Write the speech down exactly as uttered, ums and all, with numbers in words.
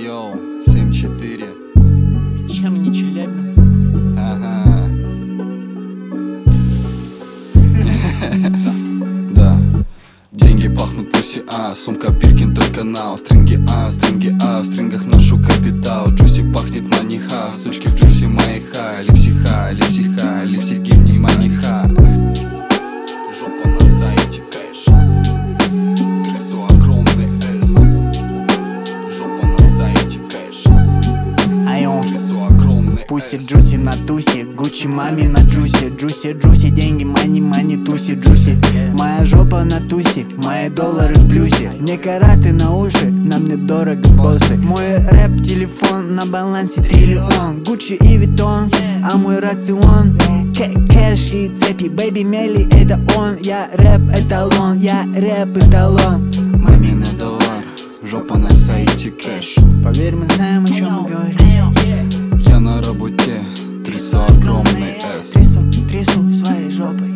Йоу, семь четыре. Чем не Челябинск? Ага. Да. Деньги пахнут пуси, а сумка Биркин только нау. Стринги, а, стринги, а, в стрингах ношу капитал. Джуси пахнет маниха, сучки в джуси мои ха. Липсиха, липсиха, липсики внимание ха. Жопа на сайте кэш. Трясу огромный эс. Жопа на сайте кэш. Айо, Трясу огромный пуси эс. Джуси на тусе, Гуччи маме на джусе. Джуси, Джуси, деньги, мани, мани, туси, Джуси. Моя жопа на тусе, мои доллары в плюсе. Мне караты на уши, нам недорого боссы. Мой рэп-телефон на балансе триллион. Гуччи и Виттон, а мой рацион К- Кэш и цепи, бэйби мели, это он. Я рэп-эталон, я рэп-эталон. Мамина доллар, жопа на сайте кэш. Поверь, мы знаем, о чем мы говорим. Я на работе, трясу огромный эс. Трясу, трясу своей жопой.